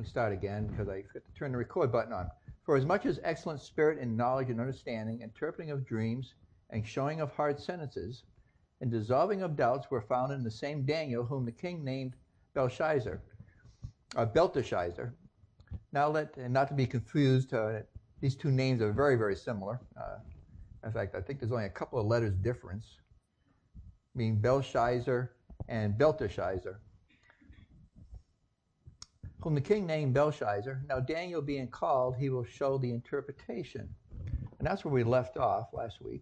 start again because I forgot to turn the record button on. For as much as excellent spirit and knowledge and understanding, interpreting of dreams, and showing of hard sentences, and dissolving of doubts were found in the same Daniel, whom the king named Belteshazzar. Now and not to be confused, these two names are very, very similar. In fact, I think there's only a couple of letters difference, meaning Belshazzar and Belteshazzar, whom the king named Belshazzar. Now Daniel being called, he will show the interpretation. And that's where we left off last week.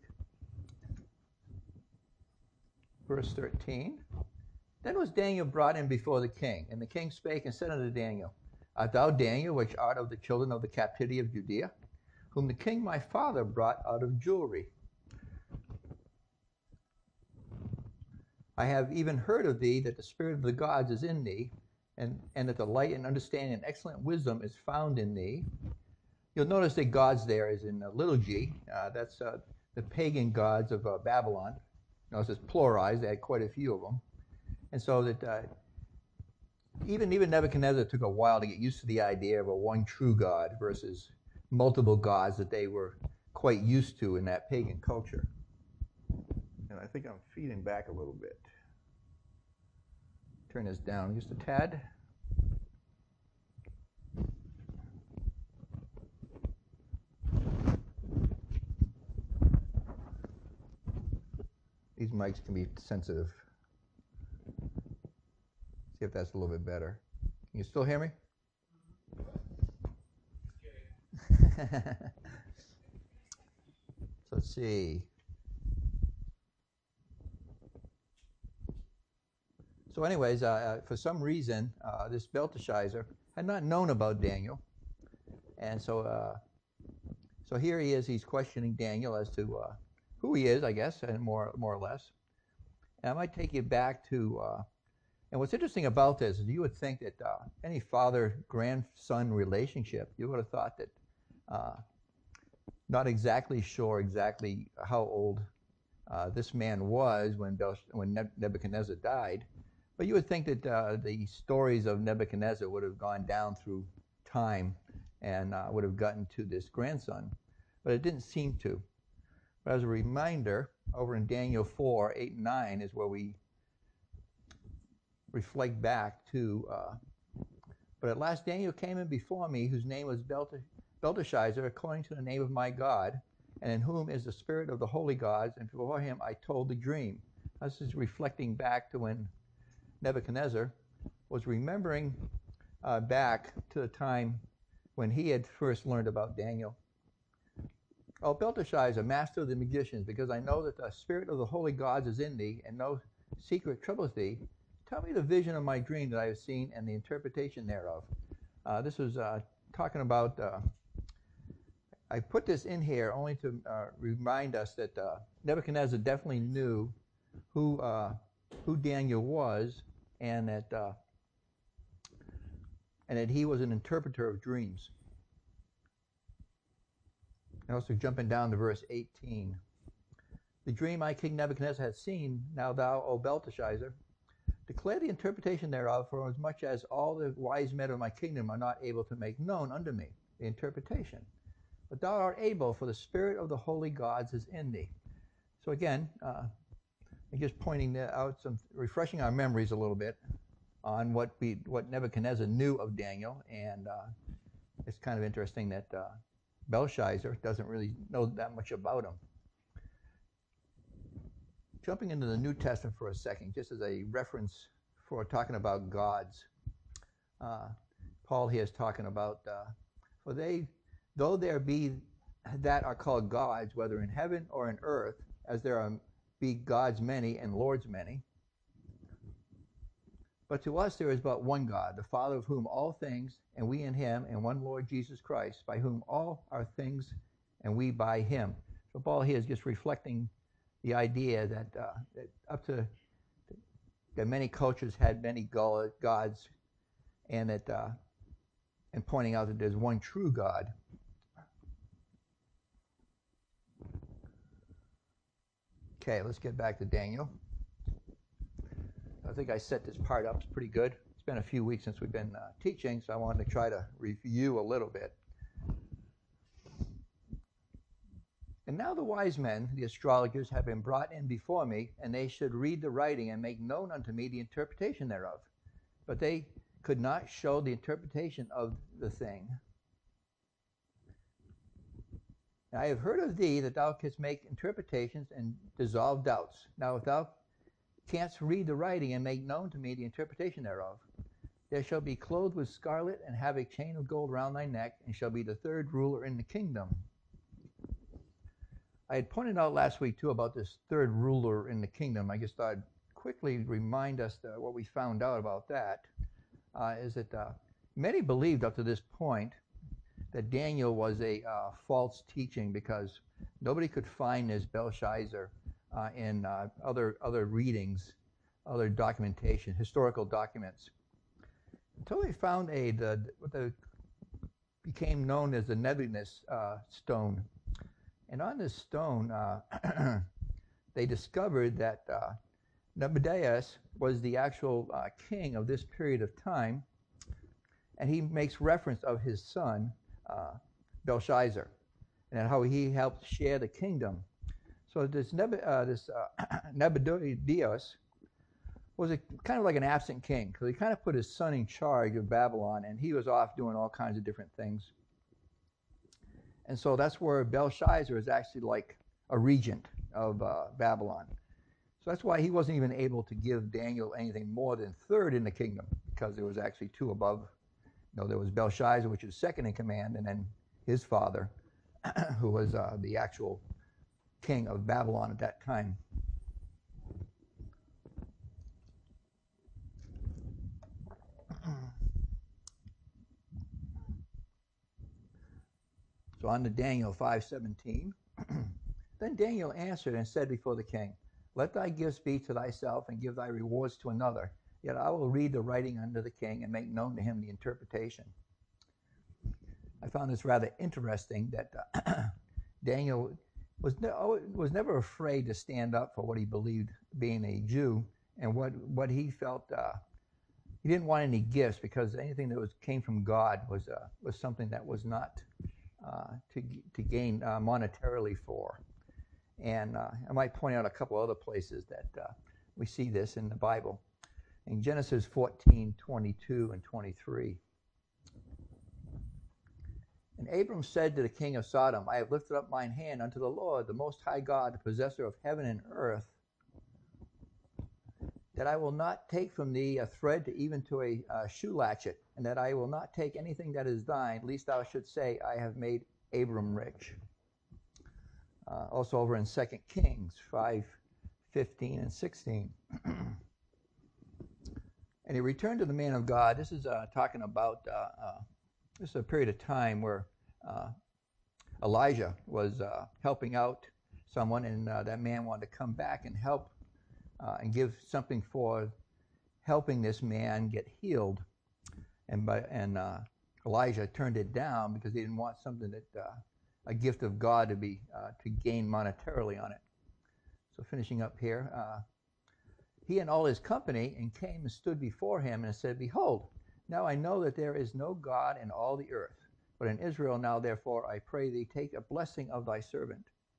Verse 13. Then was Daniel brought in before the king, and the king spake and said unto Daniel, Art thou Daniel, which art of the children of the captivity of Judea, whom the king my father brought out of Jewry? I have even heard of thee that the spirit of the gods is in thee, and that the light and understanding and excellent wisdom is found in thee. You'll notice that gods there is in little g. That's the pagan gods of Babylon. Notice it's pluralized. They had quite a few of them. And so that even Nebuchadnezzar took a while to get used to the idea of a one true God versus multiple gods that they were quite used to in that pagan culture. And I think I'm feeding back a little bit. Turn this down just a tad. These mics can be sensitive. See if that's a little bit better. Can you still hear me? So let's see. So anyways, for some reason, this Belteshazzar had not known about Daniel. And so here he is, he's questioning Daniel as to who he is, I guess, and more or less. And I might take you back to, and what's interesting about this is you would think that any father-grandson relationship, you would have thought that, not exactly sure exactly how old this man was when Nebuchadnezzar died, but you would think that the stories of Nebuchadnezzar would have gone down through time and would have gotten to this grandson, but it didn't seem to. But as a reminder, over in Daniel 4, 8, and 9 is where we reflect back to, but at last Daniel came in before me, whose name was Belteshazzar, according to the name of my God, and in whom is the spirit of the holy gods, and before him I told the dream. This is reflecting back to when Nebuchadnezzar was remembering back to the time when he had first learned about Daniel. O Belteshazzar, master of the magicians, because I know that the spirit of the holy gods is in thee, and no secret troubles thee, tell me the vision of my dream that I have seen and the interpretation thereof. This was talking about, I put this in here only to remind us that Nebuchadnezzar definitely knew who Daniel was, and that he was an interpreter of dreams. And also jumping down to verse 18. The dream I, King Nebuchadnezzar, had seen, now thou, O Belteshazzar, declare the interpretation thereof, for as much as all the wise men of my kingdom are not able to make known unto me the interpretation. But thou art able, for the spirit of the holy gods is in thee. So again, I'm just pointing out refreshing our memories a little bit on what Nebuchadnezzar knew of Daniel, and it's kind of interesting that Belshazzar doesn't really know that much about him. Jumping into the New Testament for a second, just as a reference for talking about gods. Paul here is talking about, for though there be that are called gods, whether in heaven or in earth, as there be gods many and lords many, but to us there is but one God, the Father of whom all things, and we in him, and one Lord Jesus Christ, by whom all are things, and we by him. So Paul here is just reflecting the idea that that many cultures had many gods, and and pointing out that there's one true God. Okay, let's get back to Daniel. I think I set this part up pretty good. It's been a few weeks since we've been teaching, so I wanted to try to review a little bit. And now the wise men, the astrologers, have been brought in before me, and they should read the writing and make known unto me the interpretation thereof. But they could not show the interpretation of the thing. And I have heard of thee that thou canst make interpretations and dissolve doubts. Now if thou canst read the writing and make known to me the interpretation thereof, there shall be clothed with scarlet, and have a chain of gold round thy neck, and shall be the third ruler in the kingdom. I had pointed out last week, too, about this third ruler in the kingdom. I just thought I'd quickly remind us what we found out about that, is that many believed up to this point that Daniel was a false teaching, because nobody could find this Belshazzar in other readings, other documentation, historical documents, until they found what became known as the Nebuchadnezzar stone. And on this stone, they discovered that Nebuchadnezzar was the actual king of this period of time, and he makes reference of his son, Belshazzar, and how he helped share the kingdom. So this Nebuchadnezzar was kind of like an absent king, because he kind of put his son in charge of Babylon, and he was off doing all kinds of different things. And so that's where Belshazzar is actually like a regent of Babylon. So that's why he wasn't even able to give Daniel anything more than third in the kingdom, because there was actually two above. There was Belshazzar, which was second in command, and then his father, who was the actual king of Babylon at that time. So on to Daniel 5:17. Then Daniel answered and said before the king, Let thy gifts be to thyself, and give thy rewards to another. Yet I will read the writing unto the king, and make known to him the interpretation. I found this rather interesting, that Daniel was never afraid to stand up for what he believed, being a Jew, and what he felt. He didn't want any gifts, because anything that came from God was something that was not to gain monetarily for. And I might point out a couple other places that we see this in the Bible. In Genesis 14:22 and 23. And Abram said to the king of Sodom, I have lifted up mine hand unto the Lord, the Most High God, the possessor of heaven and earth, that I will not take from thee a thread to even to a shoe latchet, and that I will not take anything that is thine, lest thou should say, I have made Abram rich. Also over in 2 Kings 5:15 and 16. And he returned to the man of God. This is talking about, this is a period of time where Elijah was helping out someone, and that man wanted to come back and help and give something for helping this man get healed. And Elijah turned it down, because he didn't want something that a gift of God to be to gain monetarily on it. So finishing up here, he and all his company and came and stood before him and said, Behold, now I know that there is no God in all the earth, but in Israel now therefore I pray thee, take a blessing of thy servant.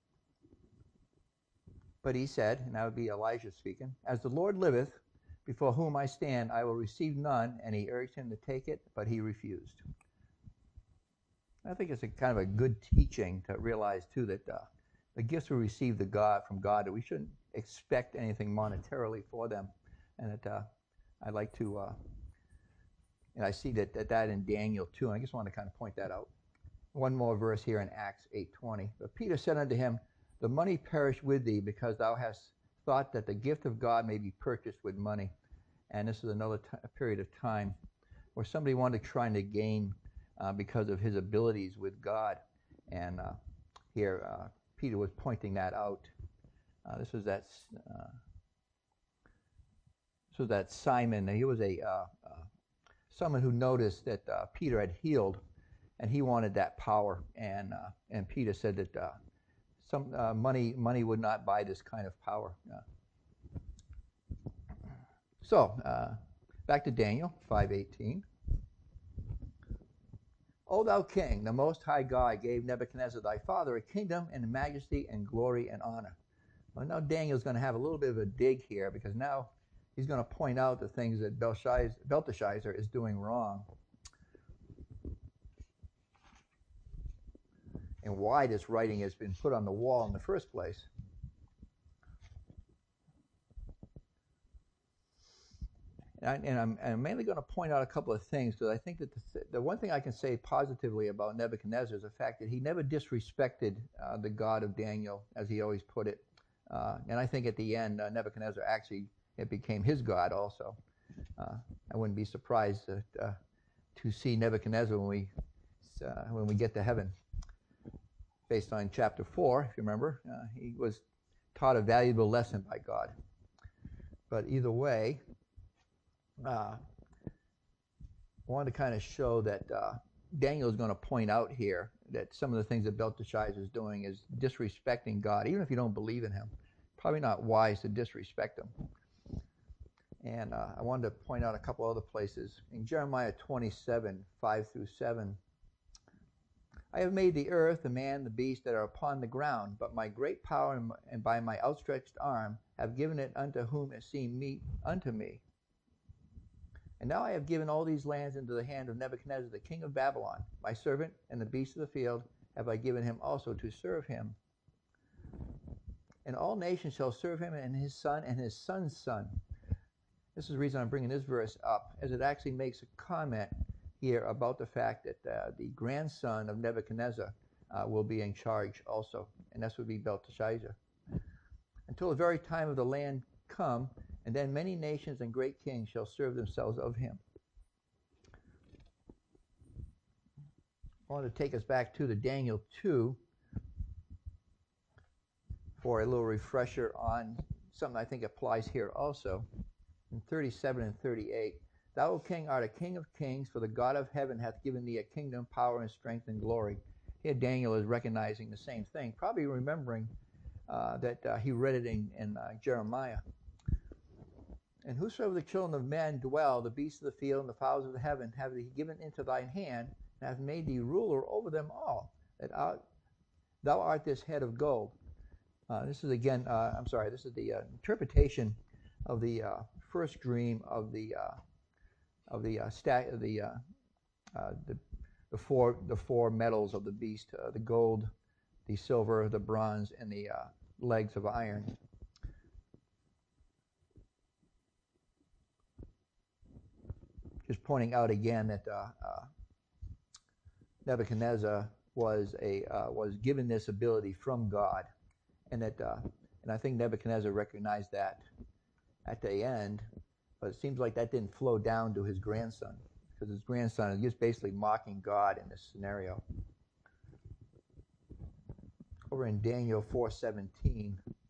But he said, and that would be Elijah speaking, As the Lord liveth, before whom I stand, I will receive none. And he urged him to take it, but he refused. I think it's a kind of a good teaching to realize, too, that the gifts we receive from God, that we shouldn't expect anything monetarily for them. And that I'd like to, and I see that in Daniel, too, and I just want to kind of point that out. One more verse here in Acts 8:20. But Peter said unto him, The money perish with thee, because thou hast thought that the gift of God may be purchased with money. And this is another period of time where somebody wanted to try to gain because of his abilities with God. And here Peter was pointing that out. This was that Simon. He was someone who noticed that Peter had healed, and he wanted that power. And Peter said that some money would not buy this kind of power. So Back to Daniel 5:18. O thou king, the most high God gave Nebuchadnezzar thy father a kingdom and majesty and glory and honor. Well, now Daniel's going to have a little bit of a dig here, because now he's going to point out the things that Belteshazzar is doing wrong, and why this writing has been put on the wall in the first place. And I'm mainly going to point out a couple of things, because I think that the one thing I can say positively about Nebuchadnezzar is the fact that he never disrespected the God of Daniel, as he always put it. And I think at the end, Nebuchadnezzar actually, it became his God also. I wouldn't be surprised to see Nebuchadnezzar when we get to heaven. Based on chapter 4, if you remember, he was taught a valuable lesson by God. But either way, I wanted to kind of show that Daniel is going to point out here that some of the things that Belteshazzar is doing is disrespecting God, even if you don't believe in him. Probably not wise to disrespect him. And I wanted to point out a couple other places. In Jeremiah 27, 5 through 7, I have made the earth, the man, the beast that are upon the ground, but my great power and by my outstretched arm have given it unto whom it seemed meet unto me. And now I have given all these lands into the hand of Nebuchadnezzar, the king of Babylon. My servant and the beast of the field have I given him also to serve him. And all nations shall serve him, and his son and his son's son. This is the reason I'm bringing this verse up, as it actually makes a comment here about the fact that the grandson of Nebuchadnezzar will be in charge also, and this would be Belteshazzar. Until the very time of the land come, and then many nations and great kings shall serve themselves of him. I want to take us back to the Daniel 2 for a little refresher on something I think applies here also. In 37 and 38, Thou, O king, art a king of kings, for the God of heaven hath given thee a kingdom, power, and strength, and glory. Here Daniel is recognizing the same thing, probably remembering that he read it in Jeremiah. And whosoever the children of men dwell, the beasts of the field and the fowls of the heaven, have he given into thine hand, and hath made thee ruler over them all, that thou art this head of gold. This is again, this is the interpretation of the first dream of the four metals of the beast: the gold, the silver, the bronze, and the legs of iron. Just pointing out again that Nebuchadnezzar was given this ability from God, and that and I think Nebuchadnezzar recognized that at the end, but it seems like that didn't flow down to his grandson, because his grandson is just basically mocking God in this scenario. Over in Daniel 4:17,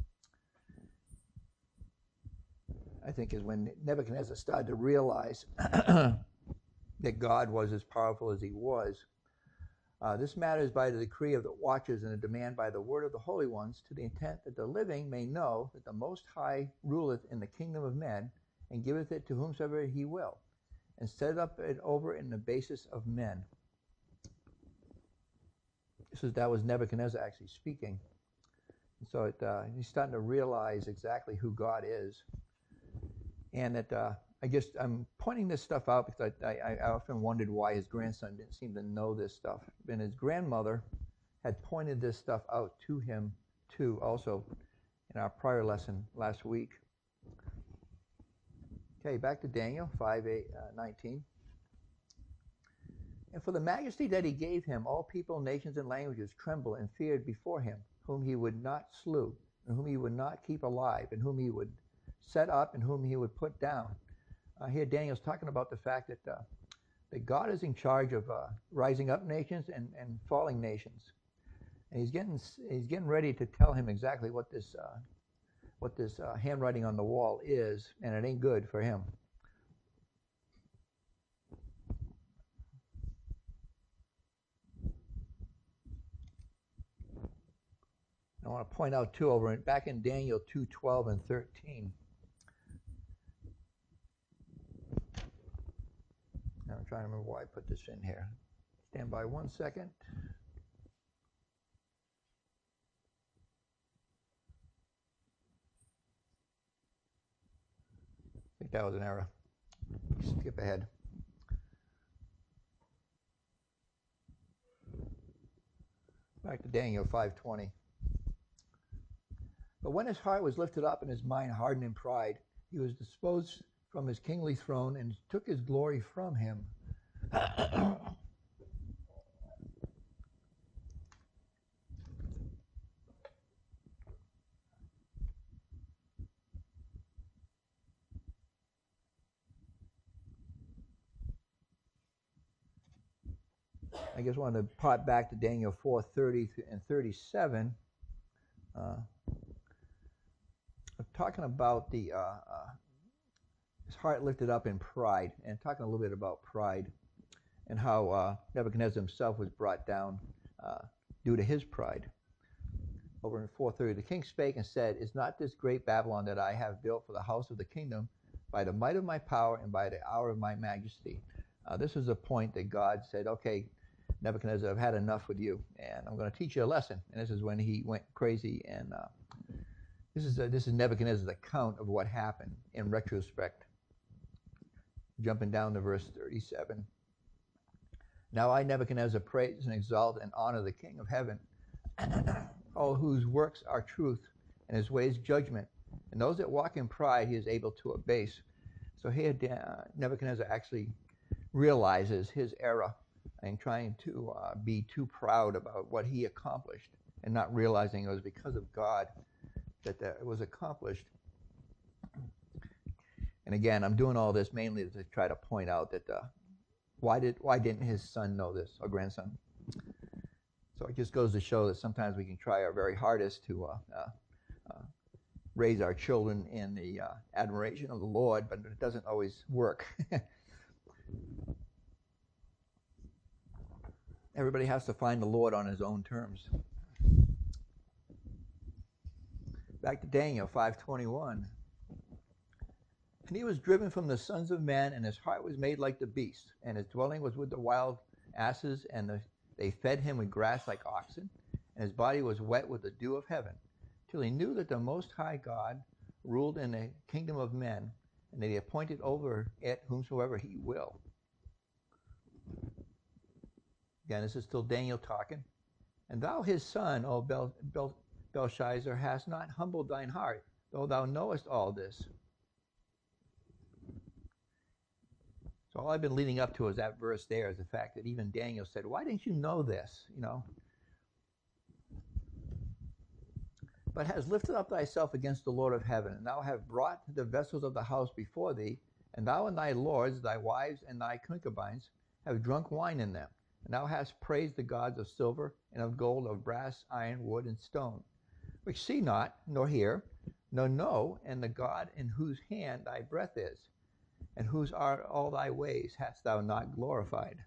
I think is when Nebuchadnezzar started to realize that God was as powerful as he was. This matter is by the decree of the watchers and a demand by the word of the holy ones, to the intent that the living may know that the Most High ruleth in the kingdom of men, and giveth it to whomsoever he will, and set up it over in the basis of men. That was Nebuchadnezzar actually speaking. And so he's starting to realize exactly who God is. And that I'm pointing this stuff out because I often wondered why his grandson didn't seem to know this stuff. And his grandmother had pointed this stuff out to him too, also in our prior lesson last week. Okay, back to Daniel 5:19. And for the majesty that he gave him, all people, nations, and languages trembled and feared before him, whom he would not slew, and whom he would not keep alive, and whom he would set up, and whom he would put down. Here Daniel's talking about the fact that God is in charge of rising up nations and falling nations, and he's getting ready to tell him exactly what this handwriting on the wall is, and it ain't good for him. I want to point out too, back in Daniel 2:12 and 13. I'm trying to remember why I put this in here. Stand by 1 second. I think that was an error. Skip ahead. Back to Daniel 5:20. But when his heart was lifted up and his mind hardened in pride, he was disposed from his kingly throne and took his glory from him. I just wanted to pop back to Daniel 4:30 and 37. Talking about the his heart lifted up in pride, and talking a little bit about pride and how Nebuchadnezzar himself was brought down due to his pride. Over in 4:30, the king spake and said, "Is not this great Babylon that I have built for the house of the kingdom by the might of my power and by the hour of my majesty?" This is a point that God said, "Okay, Nebuchadnezzar, I've had enough with you, and I'm going to teach you a lesson." And this is when he went crazy, and this is Nebuchadnezzar's account of what happened in retrospect. Jumping down to verse 37. Now I, Nebuchadnezzar, praise and exalt and honor the King of heaven, all whose works are truth, and his ways judgment. And those that walk in pride he is able to abase. So here Nebuchadnezzar actually realizes his error and trying to be too proud about what he accomplished and not realizing it was because of God that it was accomplished. And again, I'm doing all this mainly to try to point out that why didn't his son know this, or grandson? So it just goes to show that sometimes we can try our very hardest to raise our children in the admiration of the Lord, but it doesn't always work. Everybody has to find the Lord on his own terms. Back to Daniel 5:21. And he was driven from the sons of men, and his heart was made like the beast, and his dwelling was with the wild asses, and they fed him with grass like oxen, and his body was wet with the dew of heaven, till he knew that the Most High God ruled in the kingdom of men, and that he appointed over it whomsoever he will. Again, this is still Daniel talking. And thou his son, O Belshazzar, hast not humbled thine heart, though thou knowest all this. So all I've been leading up to is that verse there, is the fact that even Daniel said, why didn't you know this? But hast lifted up thyself against the Lord of heaven, and thou hast brought the vessels of the house before thee, and thou and thy lords, thy wives and thy concubines, have drunk wine in them. And thou hast praised the gods of silver and of gold, of brass, iron, wood, and stone, which see not, nor hear, nor know, and the God in whose hand thy breath is, and whose are all thy ways, hast thou not glorified.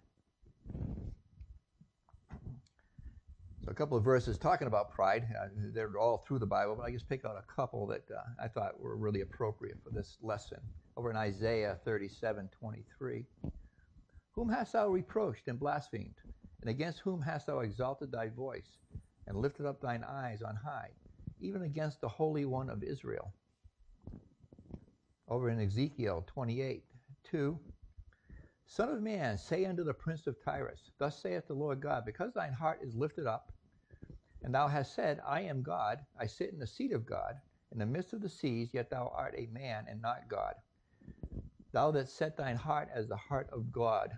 So a couple of verses talking about pride. They're all through the Bible, but I just pick out a couple that I thought were really appropriate for this lesson. Over in Isaiah 37:23. Whom hast thou reproached and blasphemed? And against whom hast thou exalted thy voice, and lifted up thine eyes on high, even against the Holy One of Israel? Over in Ezekiel 28:2. Son of man, say unto the prince of Tyrus, thus saith the Lord God, because thine heart is lifted up, and thou hast said, I am God, I sit in the seat of God, in the midst of the seas, yet thou art a man and not God. Thou that set thine heart as the heart of God.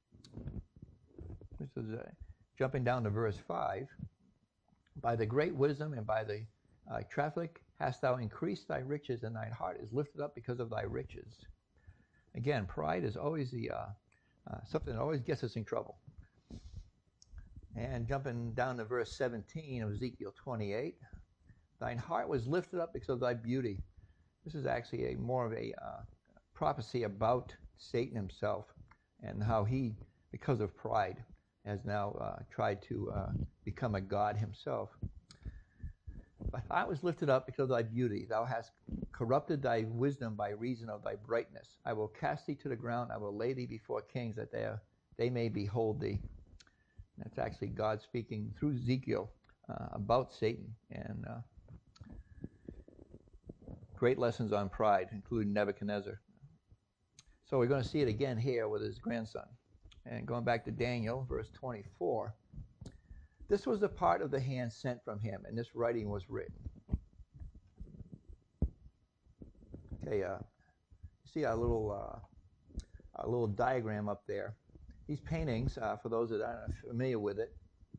This is jumping down to verse 5. By the great wisdom and by the traffic hast thou increased thy riches, and thine heart is lifted up because of thy riches. Again, pride is always the something that always gets us in trouble. And jumping down to verse 17 of Ezekiel 28, thine heart was lifted up because of thy beauty. This is actually more of a prophecy about Satan himself and how he, because of pride, has now tried to become a god himself. But I was lifted up because of thy beauty. Thou hast corrupted thy wisdom by reason of thy brightness. I will cast thee to the ground. I will lay thee before kings, that they may behold thee. That's actually God speaking through Ezekiel about Satan, and great lessons on pride, including Nebuchadnezzar. So we're going to see it again here with his grandson. And going back to Daniel, verse 24, this was the part of the hand sent from him, and this writing was written. Okay, see our little diagram up there. These paintings, for those that aren't familiar with it,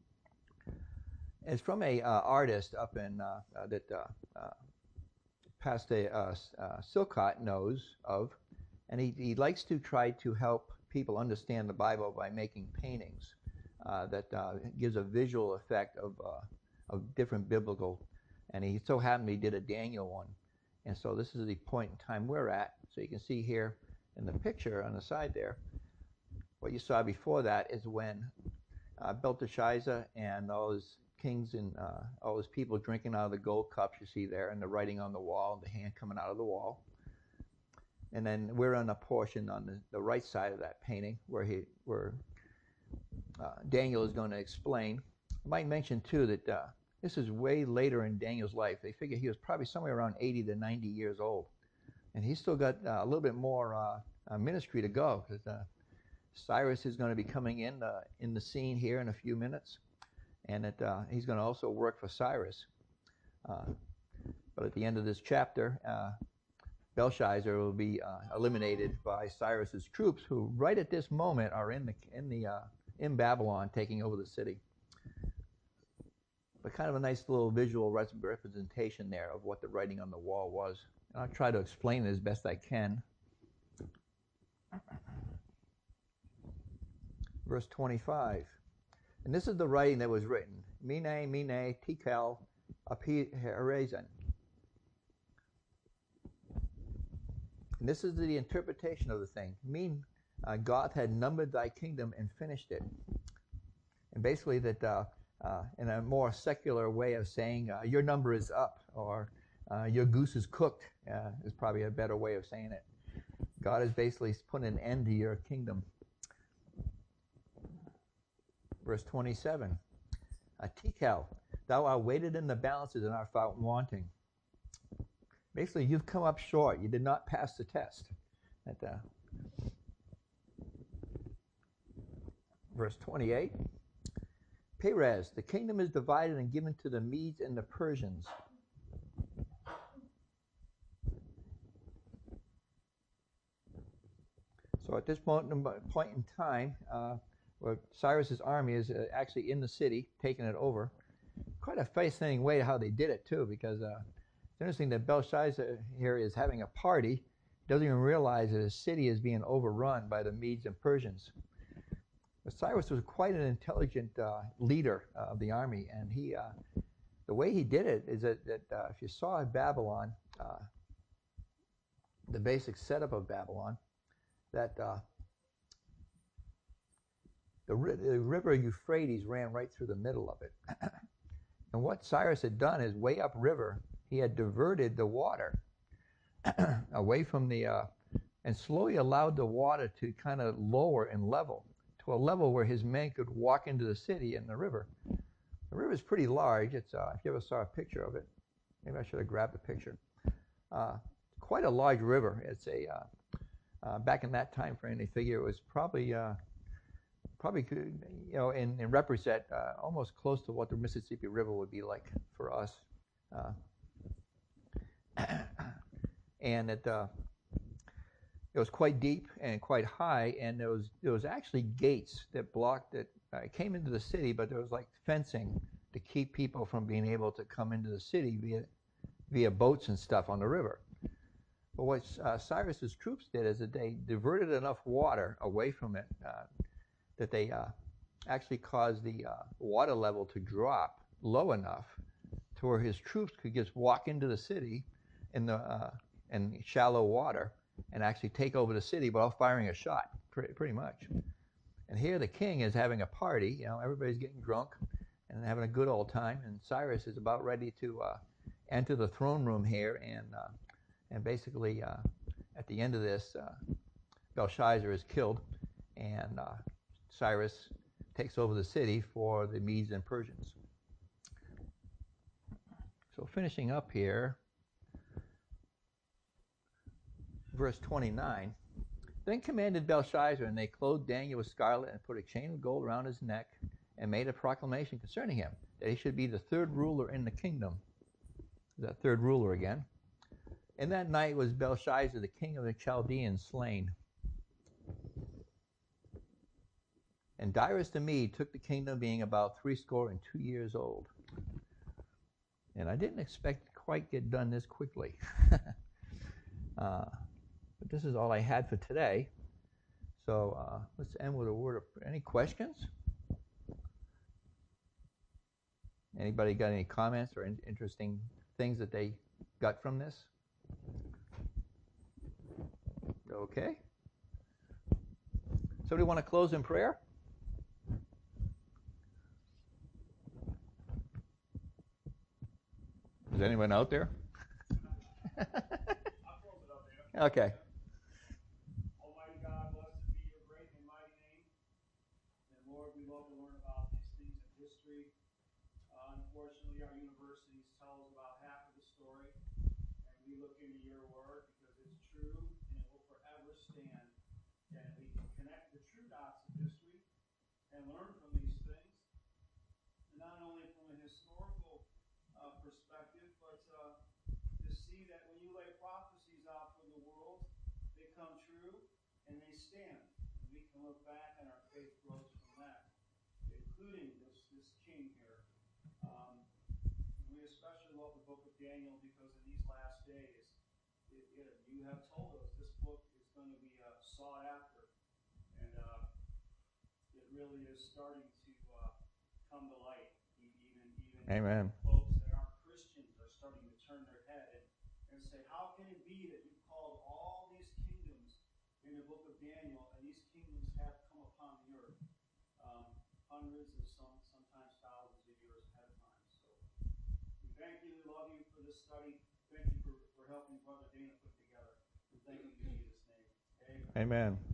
is from a artist up in that Pastor Silcott knows of, and he likes to try to help people understand the Bible by making paintings that gives a visual effect of different biblical. And he so happened he did a Daniel one, and so this is the point in time we're at. So you can see here in the picture on the side there, what you saw before that is when Belteshazzar and all his kings and all his people drinking out of the gold cups you see there, and the writing on the wall, the hand coming out of the wall. And then we're on a portion on the right side of that painting where Daniel is going to explain. I might mention too that this is way later in Daniel's life. They figure he was probably somewhere around 80 to 90 years old, and he's still got a little bit more ministry to go, because Cyrus is going to be coming in the scene here in a few minutes, and that he's going to also work for Cyrus. But at the end of this chapter, Belshazzar will be eliminated by Cyrus's troops, who right at this moment are in Babylon, taking over the city. But kind of a nice little visual representation there of what the writing on the wall was. And I'll try to explain it as best I can. Verse 25. And this is the writing that was written. Mene, mene, tekel, upharsin. And this is the interpretation of the thing. God had numbered thy kingdom and finished it. And basically that in a more secular way of saying your number is up, or your goose is cooked, is probably a better way of saying it. God has basically put an end to your kingdom. Verse 27. Tekel, thou art weighted in the balances and art found wanting. Basically, you've come up short. You did not pass the test. Verse 28. Perez, the kingdom is divided and given to the Medes and the Persians. So at this point in time, where Cyrus's army is actually in the city, taking it over. Quite a fascinating way how they did it too, because it's interesting that Belshazzar here is having a party. He doesn't even realize that his city is being overrun by the Medes and Persians. But Cyrus was quite an intelligent leader of the army, and the way he did it is that if you saw Babylon, the basic setup of Babylon, that the river Euphrates ran right through the middle of it. And what Cyrus had done is way upriver, he had diverted the water away from and slowly allowed the water to kind of lower and level to a level where his men could walk into the city in the river. The river is pretty large. It's if you ever saw a picture of it, maybe I should have grabbed the picture. Quite a large river. It's back in that time frame, they figure it was probably in represent almost close to what the Mississippi River would be like for us. And it was quite deep and quite high, and there was actually gates that blocked it. It came into the city, but there was like fencing to keep people from being able to come into the city via boats and stuff on the river. But what Cyrus's troops did is that they diverted enough water away from it that they actually caused the water level to drop low enough to where his troops could just walk into the city in shallow water and actually take over the city without firing a shot, pretty much. And here the king is having a party. Everybody's getting drunk and having a good old time, and Cyrus is about ready to enter the throne room here And basically, at the end of this, Belshazzar is killed, and Cyrus takes over the city for the Medes and Persians. So finishing up here, verse 29. Then commanded Belshazzar, and they clothed Daniel with scarlet and put a chain of gold around his neck and made a proclamation concerning him, that he should be the third ruler in the kingdom. That third ruler again. In that night was Belshazzar, the king of the Chaldeans, slain. And Darius the Mede took the kingdom, being about 62 years old. And I didn't expect to quite get done this quickly. But this is all I had for today. So let's end with a word of any questions? Anybody got any comments or interesting things that they got from this? Okay. Somebody want to close in prayer? Is anyone out there? I'll close it up, Dana. Okay. Almighty God, blessed be your great and mighty name. And Lord, we love to learn about these things in history. Unfortunately, our universities tell us about half of the story. And we look into your word because it's true and it will forever stand. And we can connect the true dots of history and learn from these things. And not only from a historical perspective, but to see that when you lay prophecies out for the world, they come true and they stand. And we can look back and our faith grows from that, including this king here. We especially love the book of Daniel because in these last days, you have told us this book is going to be sought after. And it really is starting to come to light. Even Amen. folks that aren't Christians are starting to turn their head and say, how can it be that you called all these kingdoms in the book of Daniel, and these kingdoms have come upon the earth hundreds of sometimes thousands of years ahead of time. So we thank you, we love you for this study. Thank you for helping Brother Dana put together. We thank you in Jesus' name. Amen. Amen.